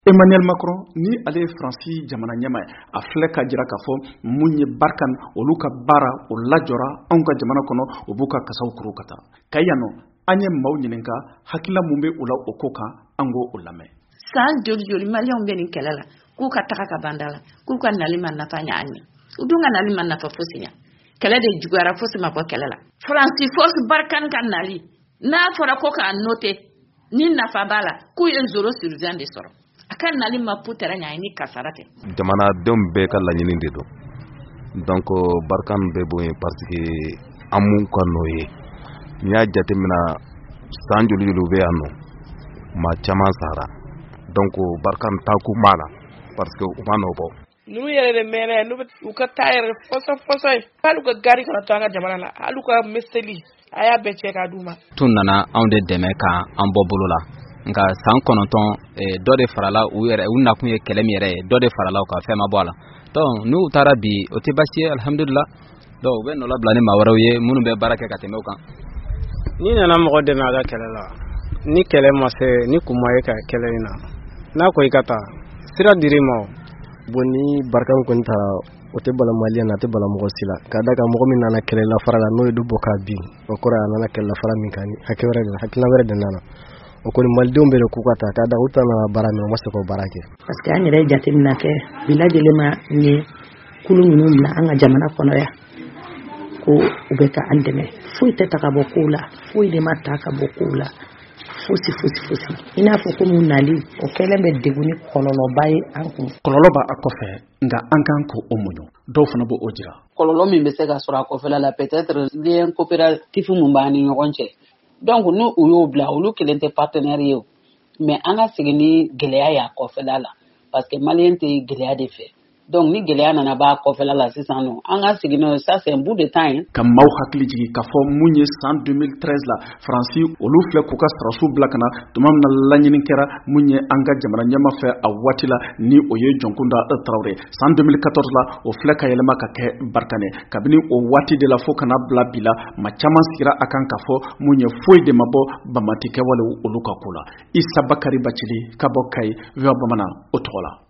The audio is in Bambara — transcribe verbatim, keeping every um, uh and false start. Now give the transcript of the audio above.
Emmanuel Macron ni ale Fransi jamana ɲɛma a filɛ ka jira k'a fɔ mun ye Barkan olu ka baara o lajɔra anw ka jamana kɔnɔ o b'u ka kasaw kuru ka taa ka yan nɔ an ye maaw ɲininka hakilila mun bɛ u la o ko kan an k'o o lamɛn. San joli joli maliyɛnw bɛ nin kɛlɛ la k'u ka taga ka banda la k'u ka nali ma nafa ɲɛ an ye u dun ka nali ma nafa fosi ɲɛ kɛlɛ de juguyara fosi ma bɔ kɛlɛ la. Fransi force Barkan ka nali n'a fɔra ko k'a noter ni nafa b'a la k'u ye zéro sur vingt de sɔrɔ. Akan nali ma putara nya ni kasara te jamana dem be ka la nyini de do donc Barkan be bo parce que amu ko noye nya jate mina sanjulu yulu be anno ma chama sara donc Barkan ta ku mala parce que o mano bo nu yere de mene nu u ka tayre foso foso halu ka gari kana tanga jamana la halu ka meseli aya be che ka duma tunana on de deme ka an bobolo la nka san kɔnɔntɔn dɔ de farala u yɛrɛ u nakun ye kɛlɛ min yɛrɛ ye dɔ de farala u ka fɛn ma bɔ a la donc n'u taara bi o tɛ baasi ye alhamdulillah donc u bɛ nɔla bila ni maa wɛrɛw ye minnu bɛ baara kɛ ka tɛmɛ u kan. Ni nana mɔgɔ dɛmɛ a ka kɛlɛ la ni kɛlɛ ma se ni kuma ye ka kɛlɛ in na n'a ko i ka taa sira dir'i ma bon ni Barkan kɔni taara o tɛ bala maliyɛn na a tɛ bala mɔgɔ si la ka da kan mɔgɔ min nana kɛlɛ la fara la n'o ye du bɔ k'a bin o kɔrɔ a nana kɛlɛ la fara min kan hakɛ wɛrɛ de hakilina wɛrɛ de nana o kɔni malidenw bɛ ku ka taa ka da u tana baara min o ma se k'o baara kɛ parce que an yɛrɛ jateminɛ kɛ bi lajɛlen ma ye kulu ninnu bila an ka jamana kɔnɔ yan ko u bɛ ka an dɛmɛ foyi tɛ ta ka bɔ kow la foyi de ma ta ka bɔ kow la fosi fosi fosi i n'a fɔ ko mun nali o kɛlen bɛ degun ni kɔlɔlɔba ye an kun. Kɔlɔlɔ b'a a kɔfɛ nka an kan ko o muɲu dɔw fana b'o jira. Kɔlɔlɔ min bɛ se ka sɔrɔ a kɔfɛla la peut-être lien coopératif mun b'an ni ɲɔgɔn cɛ. Donc nous u y'o bila olu kelen tɛ partenaire ye mais an ka segin ni gɛlɛya y'a kɔfɛla la parce que maliyɛn tɛ gɛlɛya de fɛ donc ni gɛlɛya nana b'a kɔfɛla la sisan nɔ an ka segin n'o ça c'est un bout de temps ye. Ka maaw hakili jigin k'a fɔ mun ye san deux mille treize la Faransi olu filɛ k'u ka sɔrɔsiw bila ka na tuma min na laɲini kɛra mun ye an ka jamana ɲɛma fɛ a waati la ni o ye Jɔnkunda Tarawele san deux mille quatorze la o filɛ ka yɛlɛma ka kɛ Barkan ye kabini o waati de la fo kana bila bi la ma caman sigira a kan k'a fɔ mun ye foyi de ma bɔ bamatikɛwale olu ka ko la. Isa Bakari Bacili ka bɔ Kayi V O A Bamanan o tɔgɔ la.